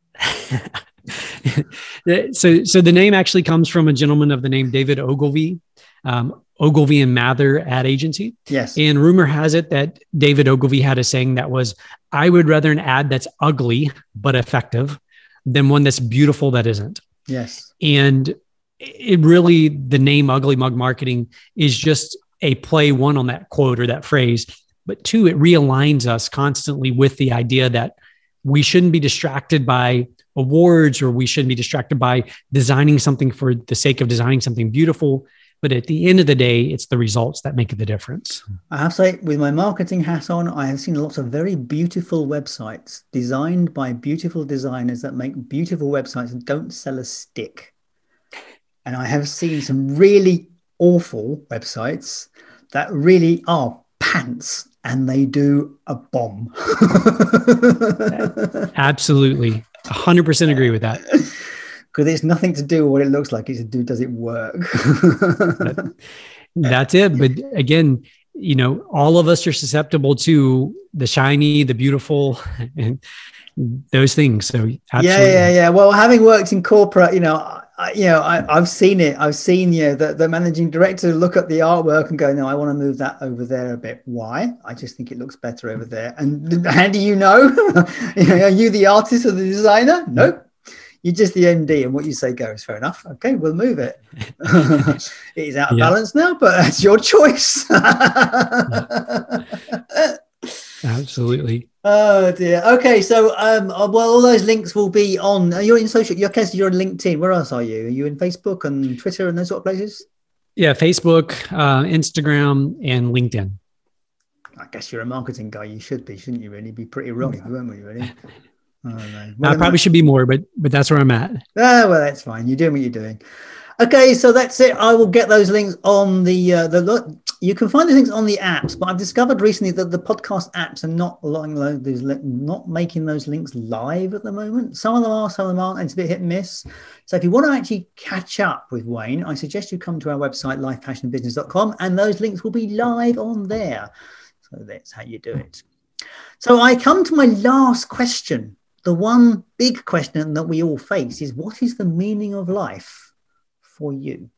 so, so the name actually comes from a gentleman of the name David Ogilvy, um, Ogilvy and Mather ad agency. Yes. And rumor has it that David Ogilvy had a saying that was, "I would rather an ad that's ugly but effective than one that's beautiful that isn't." Yes. And it really, the name Ugly Mug Marketing is just a play, one, on that quote or that phrase, but two, it realigns us constantly with the idea that we shouldn't be distracted by awards, or we shouldn't be distracted by designing something for the sake of designing something beautiful. But at the end of the day, it's the results that make the difference. I have to say, with my marketing hat on, I have seen lots of very beautiful websites designed by beautiful designers that make beautiful websites and don't sell a stick. And I have seen some really awful websites that really are pants, and they do a bomb. Absolutely. one hundred percent agree with that. Because it's nothing to do with what it looks like. It's to do, does it work? that, that's it. But again, you know, all of us are susceptible to the shiny, the beautiful, and those things. So absolutely. Yeah, yeah, yeah. Well, having worked in corporate, you know, I, you know, I, I've seen it. I've seen, you know, the, the managing director look at the artwork and go, "No, I want to move that over there a bit." Why? I just think it looks better over there. And how do you know? You know, are you the artist or the designer? Nope. You're just the M D, and what you say goes. Fair enough. Okay, we'll move it. It is out of yeah. balance now, but that's your choice. Yeah. Absolutely. Oh dear. Okay, so um, well, all those links will be on. You're in social. You're, you're on LinkedIn. Where else are you? Are you in Facebook and Twitter and those sort of places? Yeah, Facebook, uh, Instagram, and LinkedIn. I guess you're a marketing guy. You should be, shouldn't you? Really, be pretty rolling, weren't we? Really. Oh, no. Well, I probably should be more, but but that's where I'm at. Ah, well, that's fine. You're doing what you're doing. Okay, so that's it. I will get those links on the uh, the look. You can find the links on the apps, but I've discovered recently that the podcast apps are not allowing those, not making those links live at the moment. Some of them are, some of them aren't, and it's a bit hit and miss. So if you want to actually catch up with Wayne, I suggest you come to our website, life passion business dot com, and those links will be live on there. So that's how you do it. So I come to my last question. The one big question that we all face is, what is the meaning of life for you?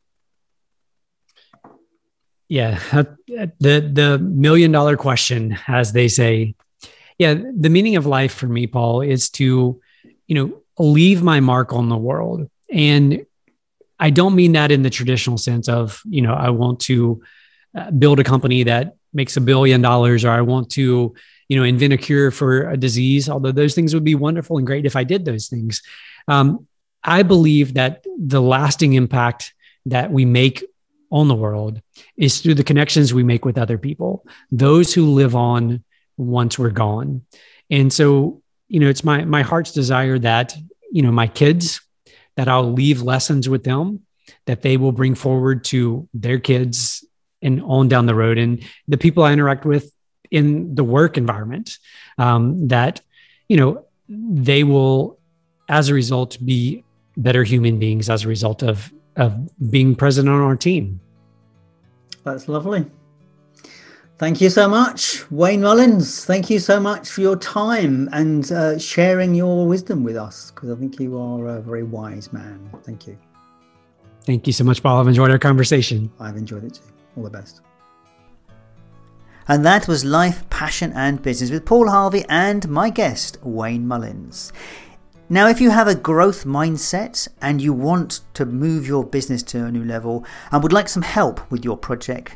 Yeah, the the million dollar question, as they say. Yeah, the meaning of life for me, Paul, is to, you know, leave my mark on the world. And I don't mean that in the traditional sense of, you know, I want to build a company that makes a billion dollars, or I want to, you know, invent a cure for a disease, although those things would be wonderful and great if I did those things. Um, I believe that the lasting impact that we make on the world is through the connections we make with other people, those who live on once we're gone. And so, you know, it's my, my heart's desire that, you know, my kids, that I'll leave lessons with them that they will bring forward to their kids and on down the road. And the people I interact with in the work environment, um, that, you know, they will, as a result, be better human beings as a result of of being present on our team. That's lovely. Thank you so much, Wayne Mullins. Thank you so much for your time and uh, sharing your wisdom with us, because I think you are a very wise man. Thank you. Thank you so much, Paul. I've enjoyed our conversation. I've enjoyed it too. All the best. And that was Life, Passion and Business with Paul Harvey and my guest, Wayne Mullins. Now, if you have a growth mindset and you want to move your business to a new level and would like some help with your project,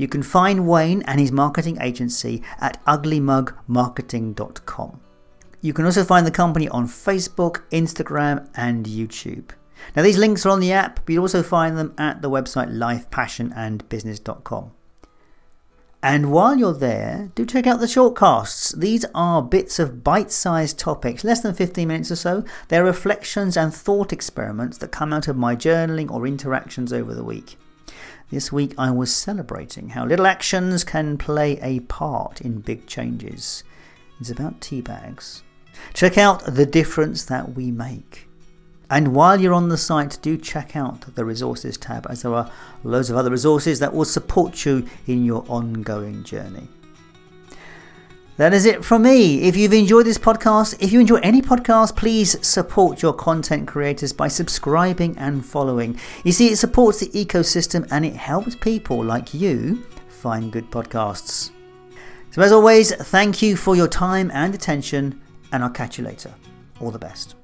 You can find Wayne and his marketing agency at ugly mug marketing dot com. You can also find the company on Facebook, Instagram, and YouTube. Now, these links are on the app, but you'll also find them at the website life passion and business dot com. And while you're there, do check out the shortcasts. These are bits of bite-sized topics, less than fifteen minutes or so. They're reflections and thought experiments that come out of my journaling or interactions over the week. This week I was celebrating how little actions can play a part in big changes. It's about tea bags. Check out the difference that we make. And while you're on the site, do check out the resources tab, as there are loads of other resources that will support you in your ongoing journey. That is it from me. If you've enjoyed this podcast, if you enjoy any podcast, please support your content creators by subscribing and following. You see, it supports the ecosystem and it helps people like you find good podcasts. So as always, thank you for your time and attention, and I'll catch you later. All the best.